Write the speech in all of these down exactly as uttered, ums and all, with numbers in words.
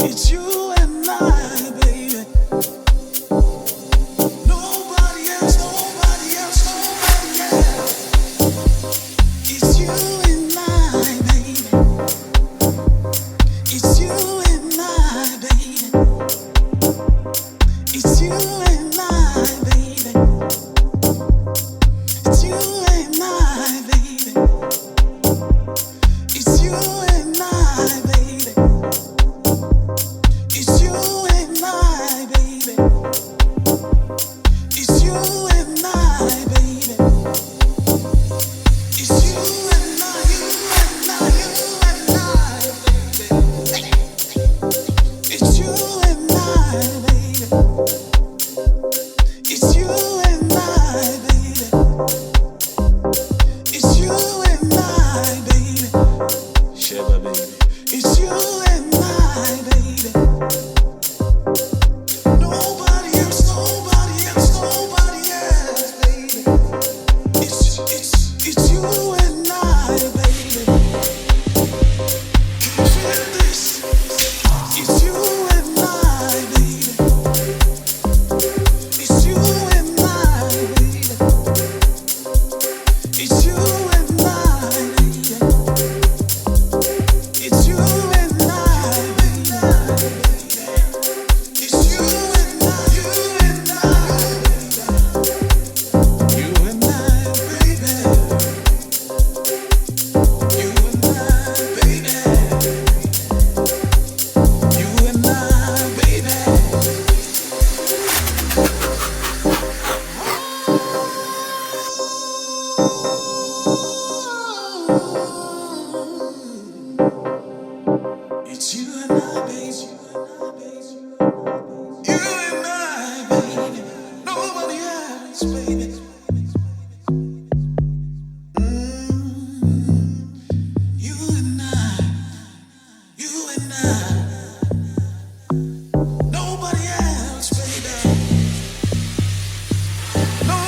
It's you and I, baby. Nobody else, nobody else, nobody else. It's you and I, baby. It's you and I, baby. It's you and I, baby. It's you and I, baby. It's you and I, baby. It's you and I, baby. It's you and I, baby. It's you and I, you and I, you and I, baby. It's you and I, baby. It's you and I, baby. It's you and I, baby. Sheba, baby. It's you and I, baby. Nobody else, nobody else, nobody else, baby. It's it's it's you and I, baby. Can you feel this? It's you and I, baby. It's you and I, baby. It's you and I, baby. It's you and I, baby. It's you and I, you and I, baby. You and I, baby. You and I, baby. You and I, baby. It's you and I, baby. You and I, baby. Nobody else, baby. Mm. You and I, you and I. Nobody else, baby. No.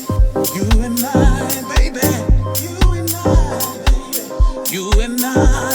You and I, baby. You and I, baby. You and I.